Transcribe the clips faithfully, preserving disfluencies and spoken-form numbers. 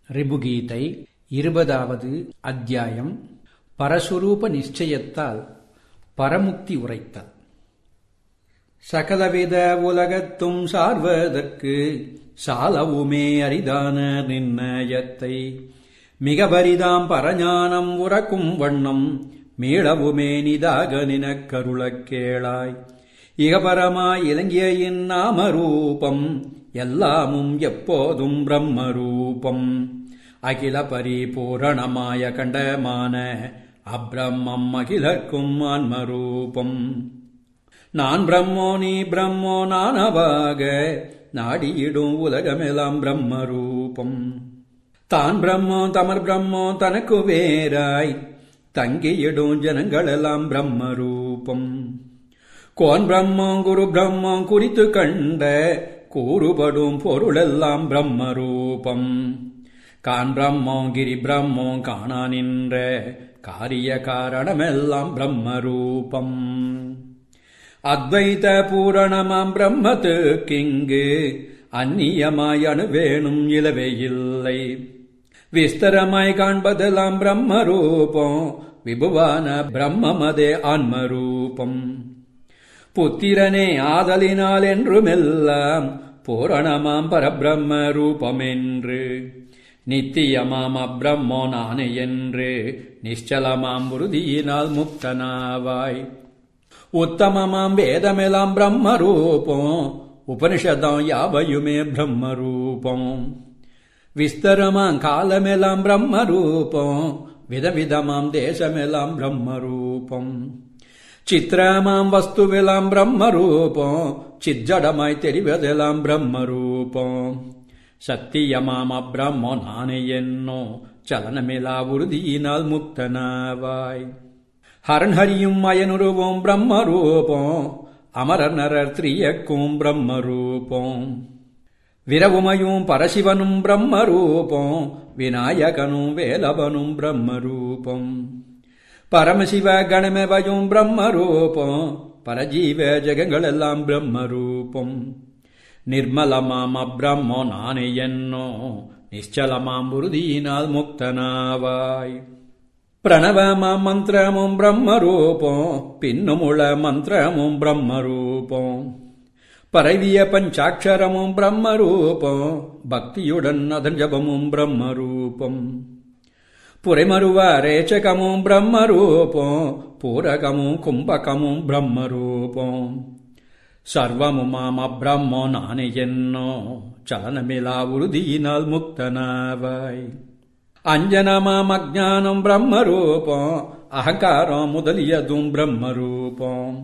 ரிபுகீதை இருபதாவது அத்தியாயம். பரஸ்வரூப நிச்சயத்தால் பரமுக்தி உரைத்தல். சகலவித உலகத்தும் சார்வதற்கு சாலவுமே அரிதான நிர்ணயத்தை மிக பரிதாம் பரஞானம் உறக்கும் வண்ணம் மீளவுமே நிதாக நினக் கருளக் கேளாய். இகபரமாய் இலங்கிய இந்நாமரூபம் எல்லாமும் எப்போதும் பிரம்மரூபம். அகில பரிபூரணமாய கண்டமான அப்ரம்மம் அகிலர்க்கும் ஆன்மரூபம். நான் பிரம்மோ நீ பிரம்மோ நானவாக நாடியிடும் உலகமெல்லாம் பிரம்மரூபம். தான் பிரம்மோ தமர் பிரம்மோ தனக்கு வேறாய் தங்கியிடும் ஜனங்களெல்லாம் பிரம்மரூபம். கோன் பிரம்மோ குரு பிரம்மோ குறித்து கண்ட கூறுபடும் பொருளெல்லாம் பிரம்மரூபம். கான் பிரம்மோ கிரி பிரம்மோ காணா நின்ற காரிய காரணமெல்லாம் பிரம்மரூபம். அத்வைத பூரணமாம் பிரம்மத்துக்கிங்கு அந்நியமாய் அணுவேணும் இலவே இல்லை. விஸ்தரமாய் காண்பதெல்லாம் பிரம்மரூபம். விபுவான பிரம்மமதே ஆன்மரூபம். புத்திரனே ஆதலினால் என்றுமெல்லாம் பூரணமாம் பரபிரம்ம ரூபமென்று நித்தியமாம் அப்ரம்மோ நானே என்று நிശ്ചலமாம் உறுதியினால் முக்தனாவாய். உத்தமமாம் வேதமெல்லாம் பிரம்மரூபம். உபனிஷதம் யாவையுமே பிரம்மரூபம். விஸ்தரமாம் காலமெல்லாம் பிரம்மரூபம். விதவிதமாம் தேசமெல்லாம் பிரம்மரூபம். சித்திரமாம் வஸ்துவெல்லாம் பிரம்மரூபம். சிஜடமாய் தெரிவதெல்லாம் பிரம்மரூபம். சத்தியமாம் அப்ரம்மோ நானே என்னோ சலனமிலா உறுதியினால் முக்தனாவாய். ஹரன் ஹரியும் அயனுருவும் பிரம்மரூபம். அமரர் நரர் திரியக்கும் பிரம்மரூபம். விரவுமையும் பரசிவனும் பிரம்மரூபம். விநாயகனும் வேலவனும் பிரம்மரூபம். பரமசிவ கணமெவையும் பிரம்மரூபம். பரஜீவ ஜெகங்களெல்லாம் பிரம்மரூபம். நிர்மலமாம் அப்ரம்மோ நானே என்னோ நிശ്ചலமாம் உறுதியினால் முக்தனாவாய். பிரணவமாம் மந்திரமும் பிரம்மரூபம். பின்னுமுள மந்திரமும் பிரம்மரூபம். பரவிய பஞ்சாட்சரமும் பிரம்மரூபம். பக்தியுடன் அதன் ஜபமும் பிரம்மரூபம். புரைமருவ ரேச்சகமும் பிரம்மரூபம். பூரகமும் கும்பகமும் பிரம்மரூபம். சர்வமுமாம் அப்ரம்மோ நானே என்னோ சலனமிலா உறுதியினால் முக்தனாவாய். அஞ்சனமாம் அஜ்ஞானம் பிரம்மரூபம். அகங்காரம் முதலியதும் பிரம்மரூபம்.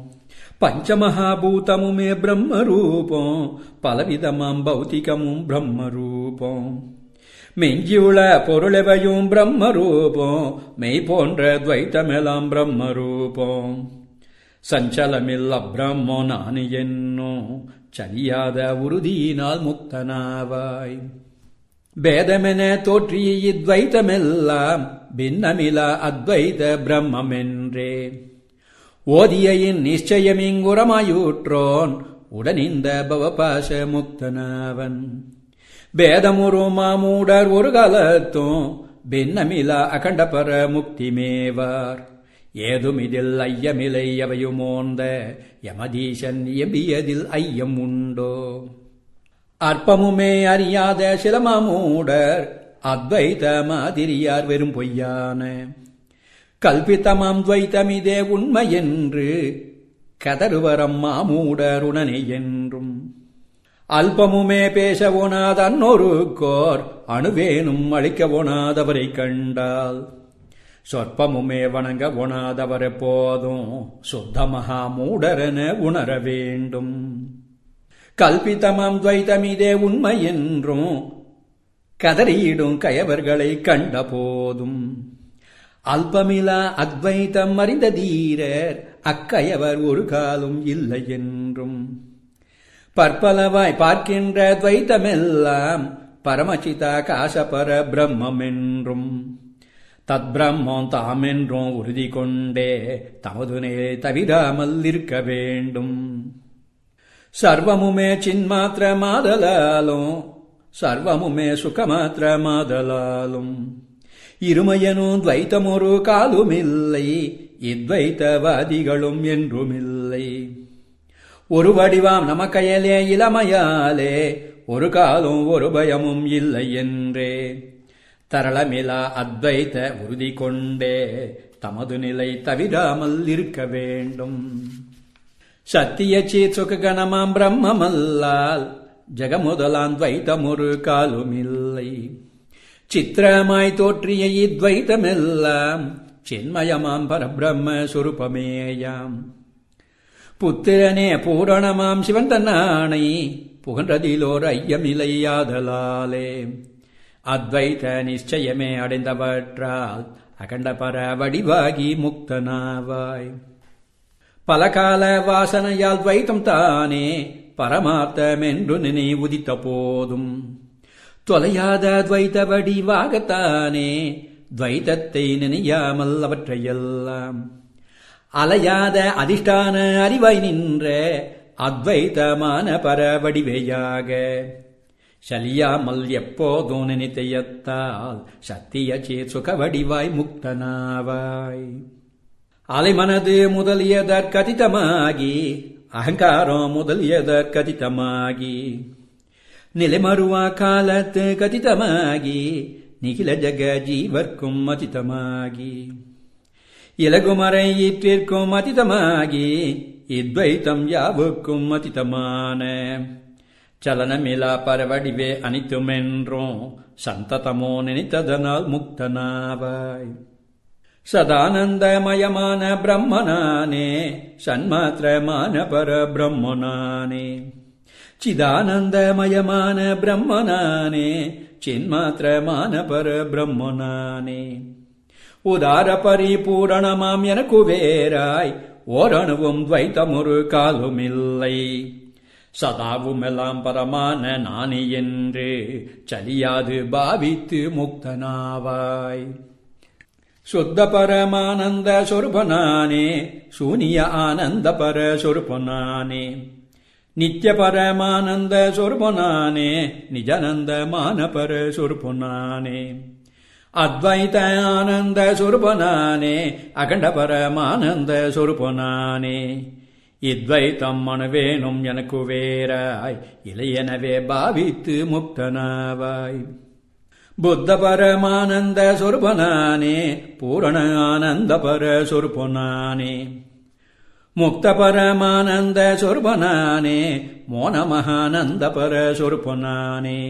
பஞ்சமகாபூதமுமே பிரம்மரூபம். பலவிதமாம் பௌத்திகமும் பிரம்மரூபம். மெஞ்சியுள்ள பொருளெவையும் பிரம்மரூபம். மெய் போன்ற துவைத்தமெல்லாம் பிரம்மரூபம். சஞ்சலமில்ல பிரம்மோ நானே என்னோ சலியாத உறுதியினால் முக்தனாவாய். பேதமென தோற்றிய இத்வைத்தமெல்லாம் பின்னமிலா அத்வைத பிரம்மென்றே ஓதியின் நிச்சயமிங்குரமாயூற்றோன் உடனிந்த பவபாச முக்தனாவன். பேதமுரு மாமூடர் ஒரு காலத்தும் பின்னமிலா அகண்டபர முக்திமேவார். ஏதுமிதில் ஐயமிலை எவையுமோந்த யமதீசன் எம்பியதில் ஐயம் உண்டோ. அற்பமுமே அறியாத சிலமாமூடர் அத்வைத மாதிரியார் வெறும் பொய்யான கல்பித்தமாம் துவைத்தமிதே உண்மையென்று கதறுவரம் மாமூடர் உடனே என்றும். அல்பமுமே பேச ஒணாத அன்னொருக்கோர் அணுவேனும் அழிக்க ஒணாதவரை கண்டால் சொற்பமுமே வணங்க ஒணாதவர் எப்போதும் சுத்த மகா மூடரென உணர வேண்டும். கல்பித்தமாம் துவைத்தமிதே உண்மை என்றும் கதறியிடும் கயவர்களை கண்ட போதும் அல்பமிலா அத்வைத்தம் அறிந்த தீரர் அக்கயவர் ஒரு காலும் இல்லை என்றும். பற்பலவாய் பார்க்கின்ற துவைத்தமெல்லாம் பரமசிதா காசபர பிரம்மென்றும் தத் பிரம்மம் தாமென்றும் உறுதி கொண்டே தமதுனே தவிராமல் இருக்க வேண்டும். சர்வமுமே சின்மாத்திர மாதலாலும் சர்வமுமே சுகமாத்திரமாதலாலும் இருமையனும் துவைத்தமொரு காலுமில்லை, இத்வைத்தவாதிகளும் என்றுமில்லை. ஒரு வடிவாம் நமக்கையலே இளமையாலே ஒரு காலும் ஒரு பயமும் இல்லை என்றே தரளமிலா அத்வைத்த உறுதி கொண்டே தமது நிலை தவிராமல் இருக்க வேண்டும். சத்திய சீத் சுககணமாம் பிரம்மமல்லால் ஜெகமுதலான் துவைத்தமொரு காலுமில்லை. சித்திரமாய் தோற்றிய இத்வைத்தமெல்லாம் சின்மயமாம் பரபிரம்ம சுரூபமேயாம். புத்திரனே பூரணமாம் சிவன் தன்னானை புகன்றதிலோர் ஐயமில்லையாதலாலே அத்வைத நிச்சயமே அடைந்தவற்றால் அகண்ட பர வடிவாகி முக்தனாவாய். பலகால வாசனையால் துவைத்தம் தானே பரமார்த்தமென்று நினை உதித்த போதும் தொலையாத துவைத்த வடிவாகத்தானே துவைத்தத்தை நினையாமல் அவற்றையெல்லாம் அலையாத அதிஷ்டான அறிவாய் நின்ற அத்வைத்தமான பர வடிவையாக சலியாமல் எப்போதும் நினைத்தையத்தால் சத்திய சேத் சுக வடிவாய் முக்தனாவாய். அலைமனது முதலியதற்கதிதமாகி அகங்காரம் முதலியதற்கதிதமாகி நிலைமறுவா காலத்து கதிதமாகி நிகில ஜக ஜீவர்க்கும் அதிதமாகி இலகுமறை ஈற்றிற்கும் அதிதமாகி இத்வைத்தம் யாவுக்கும் அதிதமான சலனமிலா பரவடிவே அனித்துமென்றும் சந்ததமோ நினைத்ததனால் முக்தனாவாய். சதானந்தமயமான பிரம்மனானே சன்மாத்திரமான பர பிரம்மனானே சிதானந்தமயமான பிரம்மனானே சின்மாத்திரமான பர பிரம்மனானே உதார பரிபூரணமாம் எனக்கு வேறாய் ஓரணுவும் துவைத்தமொரு காலுமில்லை. சதாவுமெல்லாம் பரமான நானே என்று சலியாது பாவித்து முக்தனாவாய். சுத்த பரமானந்த சொருபனானே சூனிய ஆனந்த பர சொருபனானே நித்ய பரமானந்த சொருபனானே நிஜானந்தமான பர சொருபனானே அத்வைத ஆனந்த சொருபனானே அகண்ட பரமானந்த சொருபனானே இத்வைத்தம் மனுவேனும் எனக்கு வேறாய் இளையனவே பாவித்து முக்தனாவாய். புத்த பரமானந்த சொருபனானே பூரண ஆனந்த பர சொருபனானே முக்த பரமானந்த சொருபனானே மோன மகானந்த பர சொருபனானே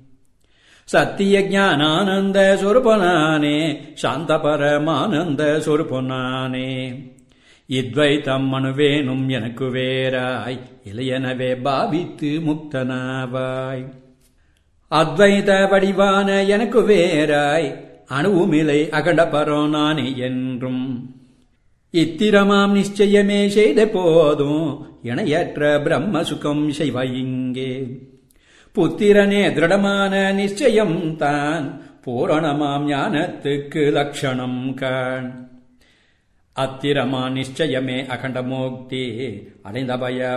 சத்திய ஞானானந்த சொருபனானே சாந்த பரமானந்த சொருபனானே இத்வைத்தம் மனுவேனும் எனக்கு வேறாய் இளையனவே பாவித்து முக்தனாவாய். அத்வைத வடிவான எனக்கு வேறாய் அணுவுமிலை அகண்ட பரோ நானே என்றும் இத்திரமாம் நிச்சயமே செய்த போதும் இணையற்ற பிரம்ம சுகம் செய்வாயிங்கே. புத்திரனே திருடமான நிச்சயம் தான் பூரணமாம் ஞானத்துக்கு லட்சணம் காண். அத்திரமா நிச்சயமே அகண்ட மோக்தி அடைந்த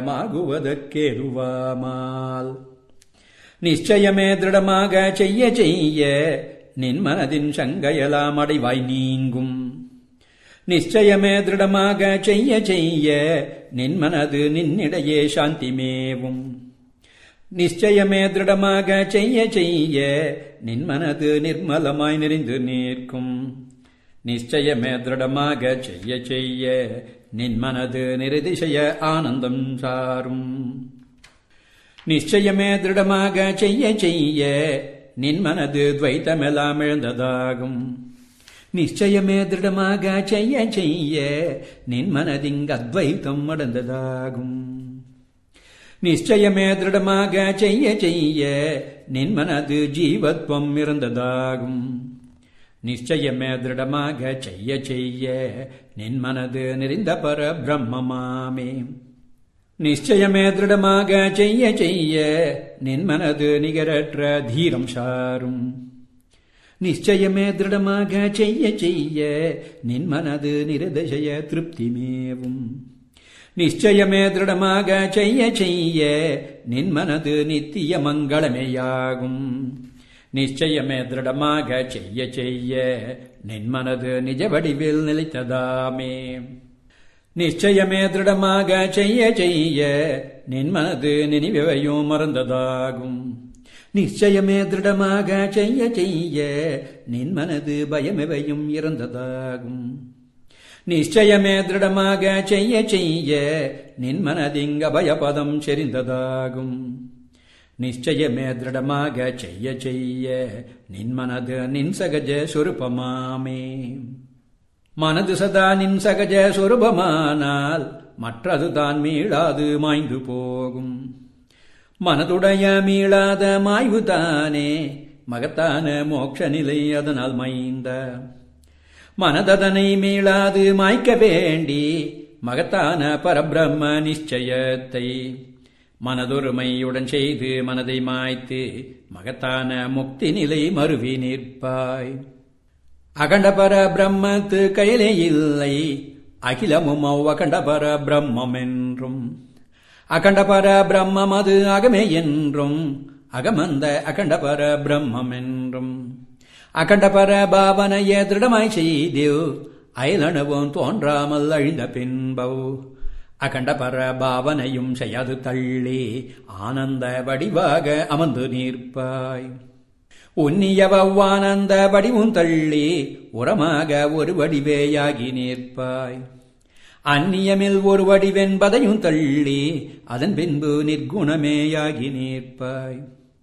பயமாகுவதற்கேதுவாமால் நிச்சயமே திருடமாக செய்ய செய்ய நின் மனதின் சங்கையலாம் அடைவாய் நீங்கும். நிச்சயமே திருடமாக செய்ய செய்ய நின் மனது நின்னிடையே சாந்தி மேவும். நிச்சயமே திருடமாக செய்ய செய்ய நின் மனது நிர்மலமாய் நிறைந்து நிற்கும். நிச்சயமே திருடமாக செய்ய செய்ய நின் மனது நிரதிசய ஆனந்தம் சாரும். நிச்சயமே திருடமாக செய்ய செய்ய நின் மனது துவைத்தமெல்லாம் எழுந்ததாகும். நிச்சயமே திருடமாக செய்ய செய்ய நின் மனதிங்கு அத்வைத்தம் அடைந்ததாகும். நிச்சயமே திருடமாக செய்ய செய்ய நின் மனது ஜீவத்வம் இருந்ததாகும். நிச்சயமே திருடமாக செய்ய செய்ய நின் மனது நிறைந்த பர பிரம்மமாமே. நிச்சயமே திருடமாக செய்ய செய்ய நின் மனது நிகரற்ற தீரம் சாரும். நிச்சயமே திருடமாக செய்ய செய்ய நின் மனது நிரதிசய திருப்தி மேவும். நிச்சயமே திருடமாக செய்ய செய்ய நின் மனது நித்திய மங்களமேயாகும். நிச்சயமே திருடமாக செய்ய செய்ய நின் மனது நிஜ வடிவில் நிலைத்ததாமே. நிச்சயமே திருடமாக செய்ய செய்ய நின் மனது நினைவையும் மறந்ததாகும். நிச்சயமே திருடமாக செய்ய செய்ய நின் மனது பயமெவையும் இறந்ததாகும். நிச்சயமே திருடமாக செய்ய செய்ய நின் மனதிங்க பயபதம் செறிந்ததாகும். நிச்சயமே திருடமாக செய்ய செய்ய நின் மனது நின் சகஜ சொரூபமாமே. மனது சதா நின் சகஜ சொரூபமானால் மற்றதுதான் மீளாது மாய்ந்து போகும். மனதுடைய மீளாத மாய்வுதானே மகத்தான மோட்ச நிலை, அதனால் மைந்த மனததனை மீளாது மாய்க்க வேண்டி மகத்தான பரபிரம்ம நிச்சயத்தை மனதொருமையுடன் செய்து மனதை மாய்த்து மகத்தான முக்தி நிலை மருவி நிற்பாய். அகண்ட பர பிரம்மத்து கையிலே இல்லை, அகிலமும் அவ்வகண்ட பர பிரம்மம் என்றும். அகண்ட பர பிரம்மம் அது அகமே என்றும், அகமந்த அகண்ட பர பிரம்மம் என்றும். அகண்ட பர பாவனைய திருடமாய் செய்தேவ் அயலனவும் தோன்றாமல் அழிந்த பின்பவ். அகண்ட பர பாவனையும் செய்யாது தள்ளி ஆனந்த வடிவாக அமர்ந்து நிற்பாய். உன்னியவானந்த வடிவும் தள்ளி உரமாக ஒரு வடிவேயாகி நிற்பாய். அந்நியமில் ஒரு வடிவென்பதையும் தள்ளி அதன் பின்பு நிர்குணமேயாகி நிற்பாய்.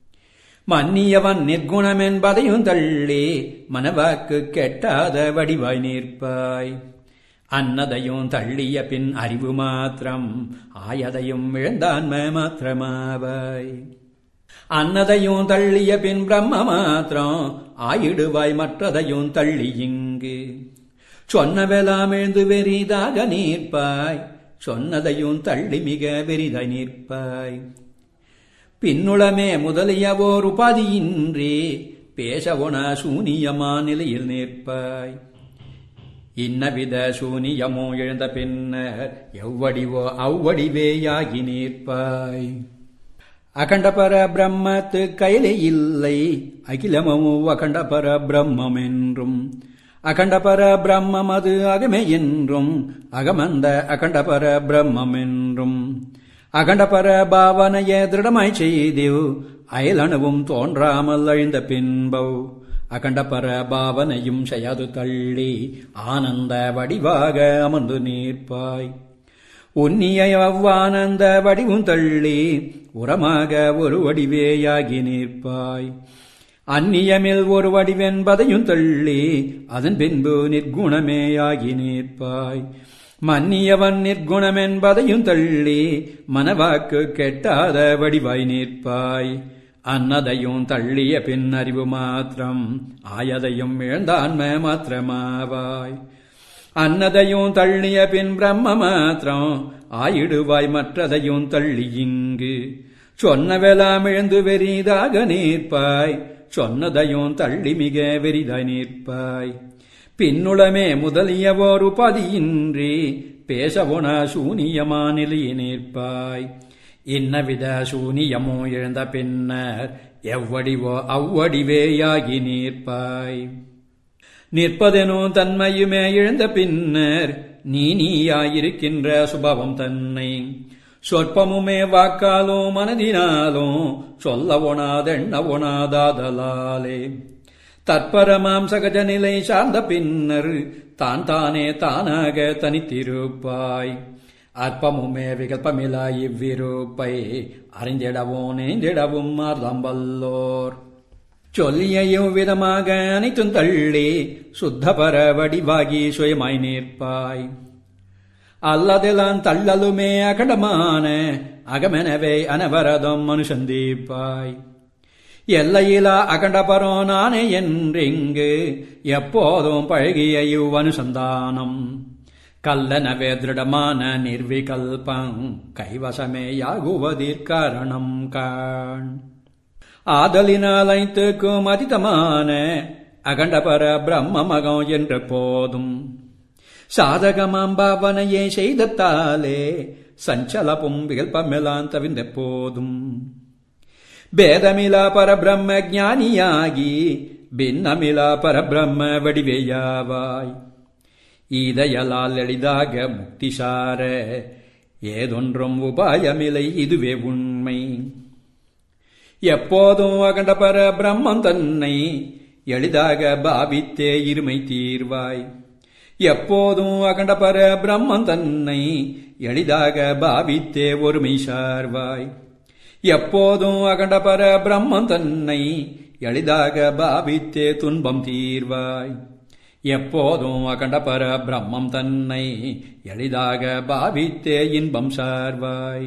மன்னியவன் நிர்குணமென்பதையும் தள்ளி மனவாக்கு கெட்டாத வடிவாய் நிற்பாய். அன்னதையும் தள்ளிய பின் அறிவு மாத்திரம் ஆயதையும் இழந்தான்ம மாத்திரமாவாய். அன்னதையும் தள்ளிய பின் பிரம்ம மாத்திரம் ஆயிடுவாய் மற்றதையும் தள்ளி இங்கு. சொன்னவெல்லாம் எழுந்து வெறிதாக நிற்பாய், சொன்னதையும் தள்ளி மிக வெறிதாய் நிற்பாய். பின்னுளமே முதலியவோர் உபாதியின்றி பேசவொன சூனியமா நிலையில் நிற்பாய். இன்னவித சூனியமோ எழுந்த பின்னர் எவ்வடிவோ அவ்வடிவேயாகி நிற்பாய். அகண்ட பர பிரம்மத்து கையிலே இல்லை, அகிலமும் அகண்ட பர பிரம்மம் என்றும். அகண்ட பர பிரம்மம் அது அகமே என்றும், அகமந்த அகண்ட பர பிரம்மம் என்றும். அகண்ட பர பாவனைய திருடமாய் செய்தேவ் அயலனவும் தோன்றாமல் அழிந்த பின்பவ். அகண்ட பர பாவனையும் செய்யாது தள்ளி ஆனந்த வடிவாக அமர்ந்து நிற்பாய். உன்னிய அவ்வானந்த வடிவும் தள்ளி உரமாக ஒரு வடிவேயாகி நிற்பாய். அந்நியமில் ஒரு வடிவென்பதையும் தள்ளி அதன் பின்பு நிர்குணமேயாகி நிற்பாய். மன்னியவன் நிர்குணமென்பதையும் தள்ளி மனவாக்கு கெட்டாத வடிவாய் நிற்பாய். அன்னதையும் தள்ளிய பின் அறிவு மாத்திரம் ஆயதையும் இழந்தான்ம மாத்திரமாவாய். அன்னதையும் தள்ளிய பின் பிரம்ம மாத்திரம் ஆயிடுவாய் மற்றதையும் தள்ளி இங்கு. சொன்னவெல்லாம் இழந்து வெறிதாக நிற்பாய், சொன்னதையும் தள்ளி மிக வெறிதாய் நிற்பாய். பின்னுளமே முதலியவோர் உபாதியின்றி பேசவொன சூனியமா நிலையை நிற்பாய். இன்னவித சூனியமோ எழுந்த பின்னர் எவ்வடிவோ அவ்வடிவேயாகி நிற்பாய். நிற்பதெனோ தன்மையுமே எழுந்த பின்னர் நீ நீயாயிருக்கின்ற சுபாவம் தன்னை சொற்பமுமே வாக்காலோ மனதினாலோ சொல்ல ஒணாதெண்ண ஒணாதாதலாலே தற்பரமாம் சகஜ நிலை சார்ந்த பின்னர் தான் தானே தானாக தனித்திருப்பாய். அற்பமுமே விகல்பமிலா இவ்விருப்பை அறிந்திடவும் நினைந்திடவும் மார்தம்பல்லோர். சொல்லிய இவ்விதமாக அனைத்தும் தள்ளி சுத்தபர வடிவாகி சுயமாய் நிற்பாய். அல்லதெல்லாம் தள்ளலுமே அகண்டமான அகமெனவே அனவரதம் அனுசந்திப்பாய். எல்லையிலா அகண்டபரோ நானே என்றிங்கு எப்போதும் பழகிய இவ் அனுசந்தானம் கல்லனவே திருடமான நிர்விகல்பம் கைவசமே யாகுவதற்காரணம் காண். ஆதலினால் ஐந்துக்கும் அதிதமான அகண்டபர பிரம்மமகம் என்ற போதும் சாதகமாம் பாவனையை செய்தத்தாலே சஞ்சலப்பும் விகல்பமெல்லாம் தவிர்ந்தெப்போதும் பேதமிலா பரபிரம்ம ஞானியாகி பின்னமிலா பரபிரம்ம வடிவேயாவாய் ஈதையலால் எளிதாக முக்திசார ஏதொன்றும் உபாயமில்லை இதுவே உண்மை எப்போதும் அகண்ட பர பிரம்மம் தன்னை எளிதாக பாவித்தே இருமை தீர்வாய் எப்போதும் அகண்ட பர பிரம்மம் தன்னை எளிதாக பாவித்தே ஒருமை சார்வாய் எப்போதும் அகண்ட பர பிரம்மம் தன்னை எளிதாக பாவித்தே துன்பம் தீர்வாய் எப்போதும் அகண்ட பர பிரம்மம் தன்னை எளிதாக பாவித்தே இன்பம் சார்வாய்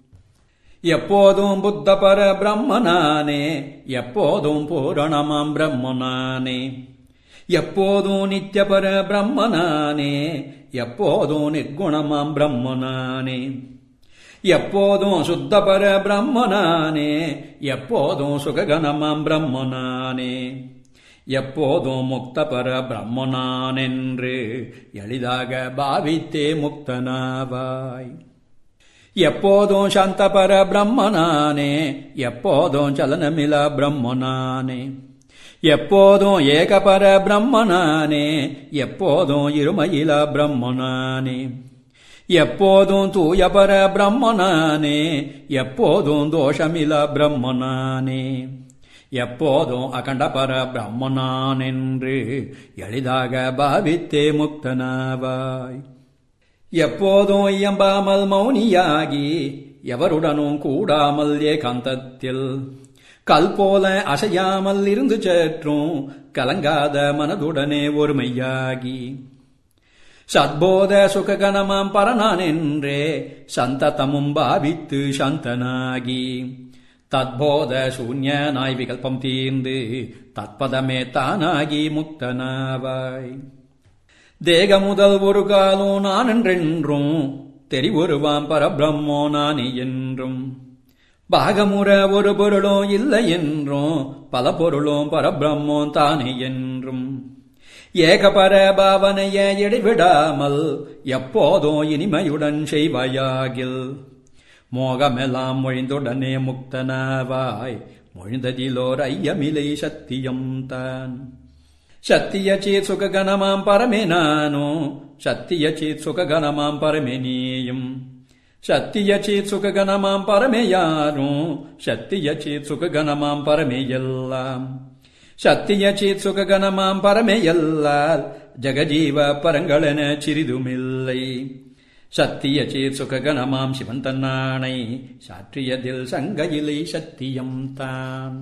எப்போதும் புத்த பர பிரம்மனானே எப்போதும் பூரணமாம் பிரம்மனானே எப்போதும் நித்திய பர பிரம்மனானே எப்போதும் நிர்குணமாம் பிரம்மனானே எப்போதும் சுத்த பர பிரம்மனானே எப்போதும் சுககணமாம் பிரம்மனானே எப்போதும் முக்த பர பிரம்மனானென்று எளிதாக பாவித்தே முக்தனாவாய் எப்போதும் சாந்த பர பிரம்மனானே எப்போதும் சலனமிலா பிரம்மனானே எப்போதும் ஏகபர பிரம்மனானே எப்போதும் இருமையிலா பிரம்மனானே எப்போதும் தூய பர பிரம்மனானே எப்போதும் தோஷமிலா பிரம்மனானே எப்போதும் அகண்ட பர பிரம்மனானென்று எளிதாக பாவித்தே முக்தனாவாய் எப்போதும் இயம்பாமல் மௌனியாகி எவருடனும் கூடாமல் ஏகாந்தத்தில் கல் போல அசையாமல் இருந்து சேற்றும் கலங்காத மனதுடனே ஒருமையாகி சத்போத சுககணமாம் பரனான் என்றே சந்ததமும் பாவித்து சாந்தனாகி தத்போத சூன்யனாய் விகல்பம் தீர்ந்து தத்பதமே தானாகி முக்தனாவாய் தேக முதல் ஒரு காலும் நான் என்றென்றும் தெரிவுருவாம் பரபிரம்மோ நானே என்றும் பாகமுற ஒரு பொருளும் இல்லை என்றும் பல பொருளும் பரபிரம்மோ தானே என்றும் ஏகபர பாவனைய இடைவிடாமல் எப்போதும் இனிமையுடன் செய்வாயாகில் மோகமெல்லாம் மொழிந்துடனே முக்தனாவாய் மொழிந்ததிலோர் ஐயமிலை சத்தியம் தான் சத்திய சேத் சுககணமாம் பரமே நானோ சத்திய சேத் சுககணமாம் பரமே நீயும் சத்திய சேத் சுககணமாம் பரமே யாரும் சத்திய சேத் சுககணமாம் பரமே எல்லாம் சத்திய சேத் சுககணமாம் பரமே எல்லால் ஜகஜீவ பரங்களென சிறிதுமில்லை சத்திய சேத் சுககணமாம் சிவன் தன்னானை சாற்றியதில் சங்கையிலை சத்தியம் தான்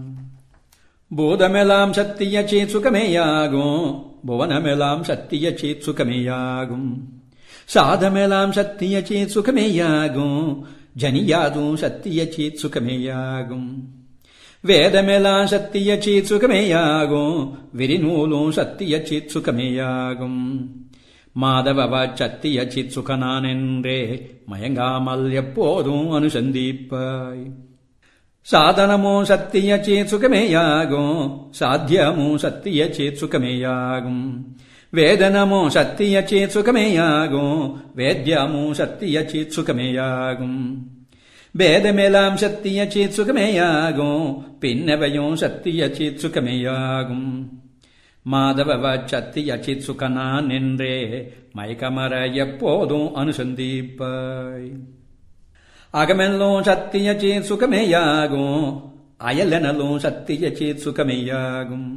பூதமெல்லாம் சத்திய சேத் சுகமேயாகும் புவனமெல்லாம் சத்திய சேத் சுகமேயாகும் சாதமெல்லாம் சத்திய சேத் சுகமேயாகும் ஜனியாதும் சத்திய சேத் சுகமேயாகும் வேதமெல்லாம் சத்திய சேத் சுகமேயாகும் விரிநூலும் சத்திய சேத் சுகமேயாகும் மாதவ சத்திய சித் சுகனானென்றே மயங்காமல் எப்போதும் அனுசந்திப்பாய் சாதனமோ சத்திய சேத் சுகமேயாகும் சாத்தியமோ சத்திய சேத் சுகமேயாகும் வேதனமோ சத்திய சேத் சுகமேயாகும் வேத்யமோ சத்திய சேத் சுகமேயாகும் வேதமெல்லாம் சத்திய சேத் சுகமேயாகும் பின்னவையும் சத்திய சேத் சுகமேயாகும் மாதவ சத்திய சித் சுகனான் என்றே மயக்கமர எப்போதும் அனுசந்திப்பாய் அகமெல்லும் சத்திய சேத் சுகமேயாகும் அயலெனலும் சத்திய சேத் சுகமேயாகும்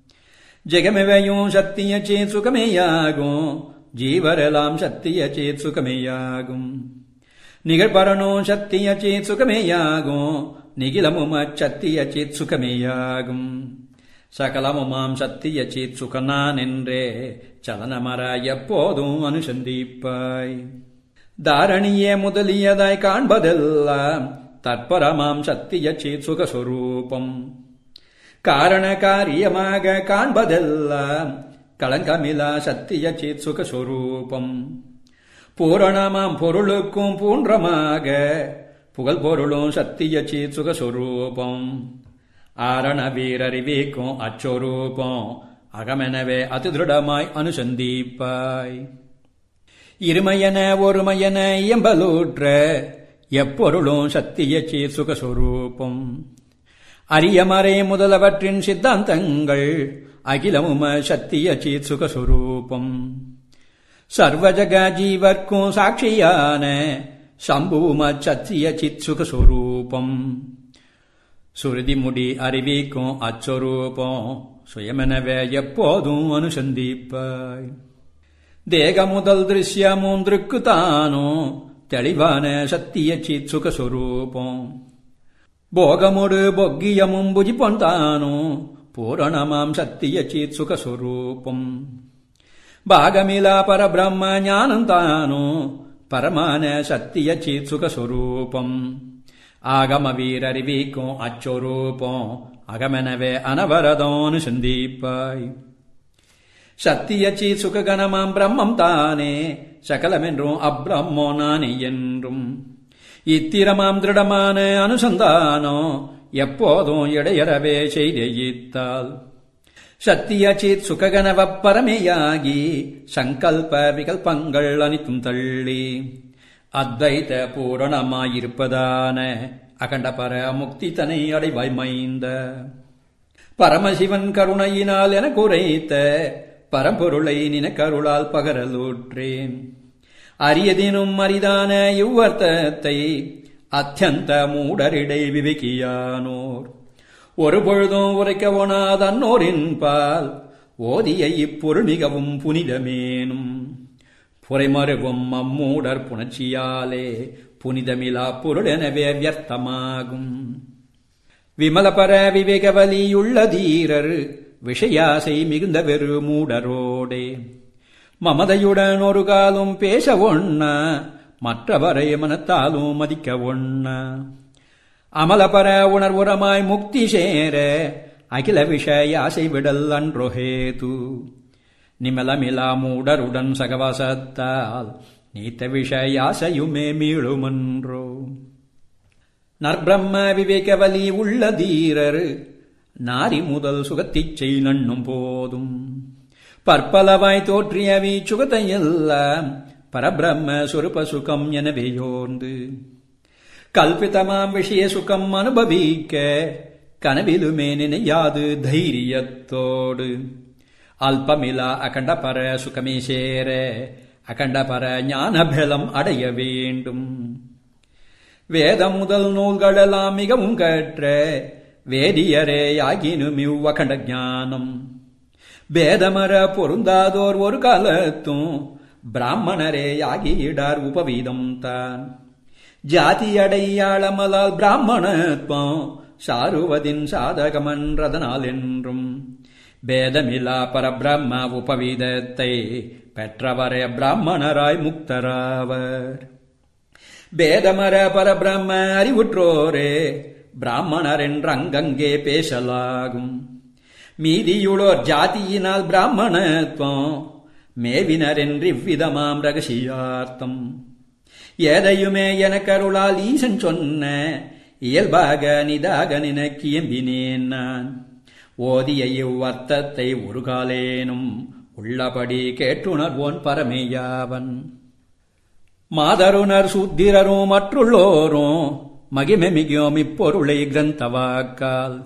ஜெகமெவையும் சத்திய சேத் சுகமேயாகும் ஜீவரெல்லாம் சத்திய சேத் சுகமேயாகும் நிகழ்பரனும் சத்திய சேத் சுகமேயாகும் நிகிலமும் சத்திய சேத் சுகமேயாகும் சகலமுமாம் சத்திய சேத் சுகனான் என்றே சலனமர எப்போதும் அனுசந்திப்பாய் தாரணியே முதலியதாய் காண்பதெல்லாம் தற்பரமாம் சத்திய சேத் சுகஸ்வரூபம் காரண காரியமாக காண்பதெல்லாம் களங்கமிலா சத்திய சேத் சுகஸ்வரூபம் பூரணமாம் பொருளுக்கும் பூன்றமாக புகழ் பொருளும் சத்திய சேத் சுகஸ்வரூபம் ஆரண வீரறிவிக்கும் அச்சொரூபம் அகமெனவே அதிருடமாய் அனுசந்திப்பாய் இருமையன ஒருமையன இயம்பலூற்ற எப்பொருளும் சத்திய சீர் சுகஸ்வரூபம். அரியமறை முதலவற்றின் சித்தாந்தங்கள் அகிலமும சத்திய சீர் சுகஸ்வரூபம். சர்வஜக ஜீவர்க்கும் சாட்சியான சம்புவும சத்திய சித் சுகஸ்வரூபம். சுருதிமுடி அறிவிக்கும் அச்சொரூபம் சுயமெனவே எப்போதும் அனுசந்திப்பாய். தேக முதல் திருஷ்யமும் திருக்கு தானோ தெளிவான சத்திய சித் சுகஸ்வரூபம். போகமுடு பொக்கியமும் புஜிப்பொன் தானோ பூரணமாம் சத்திய சித் சுகஸ்வரூபம். பாகமிலா பரபிரம்ம ஞானம் தானோ பரமான சத்திய சித் சுகஸ்வரூபம். ஆகம வீரறிவிக்கும் அச்சொரூபம் அகமெனவே அனவரதோனு சந்திப்பாய். சத்திய சித் சுககணமாம் பிரம்மம் தானே சகலமென்றும் அப்ரம்மோ நானே என்றும். இத்திரமாம் திருடமான அனுசந்தானோ எப்போதும் இடையறவே செய்தேயித்தால். சத்திய சித் சுககணவ பரமேயாகி சங்கல்ப விகல்பங்கள் அனைத்தும் தள்ளி அத்வைத பூரணமாயிருப்பதான அகண்ட பர முக்தி தனை அடைவாய் மைந்த. பரமசிவன் கருணையினால் என குறைத்த பரம்பொருளை நினக்கருளால் பகரலூற்றேன். அரியதினும் அரிதான இவ்வர்த்தத்தை அத்தியந்த மூடரிடை விவேகியானோர் ஒரு பொழுதும் உரைக்க ஒணாதன்னோரின் பால் ஓதிய இப்பொருள் மிகவும் புனிதமேனும். புரைமருவும் அம்மூடர் புணர்ச்சியாலே புனிதமிலா பொருள் எனவே வியர்த்தமாகும். விமலபர விவேகவலியுள்ள தீரர் விஷயாசை மிகுந்த வெறு மூடரோடே மமதையுடன் ஒரு காலும் பேச ஒண்ணா மற்றவரை மனத்தாலும் மதிக்க ஒண்ணா. அமலபர உணர்வுரமாய் முக்தி சேர அகில விஷயாசை விடல் அன்றோ ஹேது. நிமலமிலா மூடருடன் சகவாசத்தால் நீத்த விஷயாசையுமே மீளுமன்றோ. நற்பிரம்ம விவேகவலி உள்ள தீரர் நாரி முதல் சுகத்திச்சை நண்ணும் போதும் பற்பலவாய் தோற்றியவி சுகத்தையெல்லாம் பரபிரம்ம சுரூப சுகம் எனவேயோர்ந்து கல்பிதமாம் விஷய சுகம் அனுபவிக்க கனவிலுமே நினையாது தைரியத்தோடு அல்பமிலா அகண்ட பர சுகமே சேர அகண்ட பர ஞானபலம் அடைய வேண்டும். வேதம் முதல் நூல்களெல்லாம் மிகவும் கற்ற வேதியரே யாகினும் இவ்வகண்ட ஞானம் பேதமர பொருந்தாதோர் ஒரு காலத்தும் பிராமணரே யாகியிடார் உபவீதம் தான். ஜாதியடையாளமலால் பிராமணத்வம் சாருவதின் சாதகமன்றதனால் என்றும் பேதமிலா பரபிரம்ம உபவீதத்தை பெற்றவரே பிராமணராய் முக்தராவர். பேதமர பரபிரம்ம அறிவுற்றோரே பிராமணர் என்று அங்கங்கே பேசலாகும். மீதியுளோர் ஜாதியினால் பிராமணத்வம் மேவினர் என்று இவ்விதமாம் ரகசியார்த்தம். ஏதையுமே எனக்கருளால் ஈசன் சொன்ன இயல்பாக நிதாக நினைக்கியம்பினேன் நான். ஓதிய இவ்வர்த்தத்தை ஒரு காலேனும் உள்ளபடி கேட்டுணர்வோன் பரமேயாவன். மாதருணர் சூத்திரரும் மற்றுள்ளோரும் மகிமை மிகும் இப்பொருளை கிரந்தவாக்கால்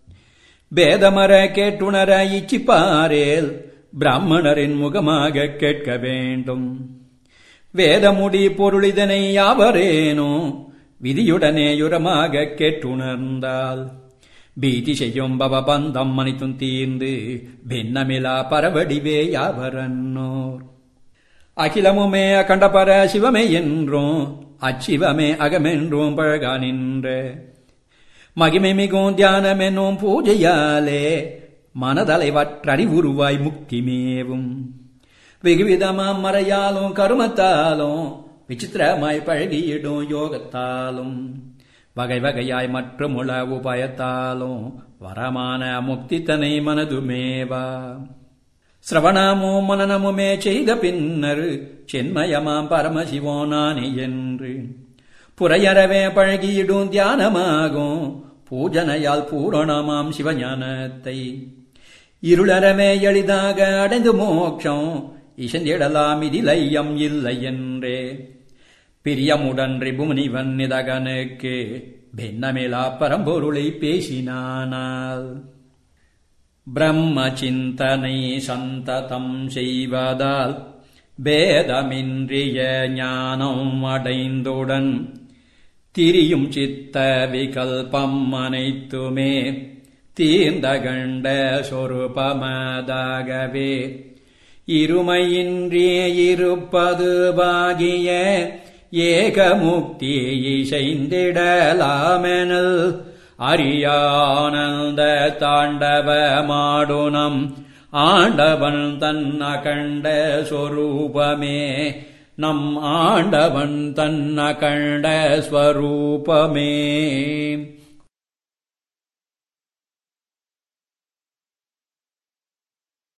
பேதமர கேட்டுணர இச்சிப்பாரேல் பிராமணரின் முகமாக கேட்க வேண்டும். வேதமுடி பொருளிதனை யாவரேனோ விதியுடனே யுரமாக கேட்டுணர்ந்தால் பீதி செய்யும் பவபந்தம் அனைத்தும் தீர்ந்து பின்னமிலா பரவடிவே யாவரன்னோர். அகிலமுமே அகண்டபர சிவமே என்றும் அச்சிவமே அகமென்றும் பழகா நின்ற மகிமை மிகும் தியானமென்னும் பூஜையாலே மனதலைவற்றறிவுருவாய் முக்தி மேவும். வெகுவிதமாம் மறையாலும் கருமத்தாலும் விசித்திரமாய் பழகியிடும் யோகத்தாலும் வகை வகையாய் மற்றும் உள உபாயத்தாலும் வரமான முக்தி தனை மனதுமேவா. சிரவணமும் மனனமுமே செய்த பின்னர் சென்மயமாம் பரமசிவோ நானே என்று புறையறவே பழகியிடும் தியானமாகும் பூஜனையால் பூரணமாம் சிவஞானத்தை இருளறவே எளிதாக அடைந்து மோட்சம் இசைந்திடலாம் இதிலையம் இல்லை என்றே பிரியமுடன் ரிபுமுனிவன் நிதகனுக்கு பின்னமிலா பரம்பொருளை பேசினானால் பிரம்ம சிந்தனை சந்ததம் செய்வதால் பேதமின்றிய ஞானம் அடைந்துடன் திரியும் சித்த விகல்பம் அனைத்துமே தீர்ந்த கண்ட சொரூபமதாகவே இருமையின்றியே இருப்பது பாகிய ஏகமுக்தி இசைந்திடலாமெனல் அரியானந்த தாண்டவமாடுனம் ஆண்டவன் தன் அகண்ட சொரூபமே நம் ஆண்டவன் தன் அகண்ட ஸ்வரூபமே.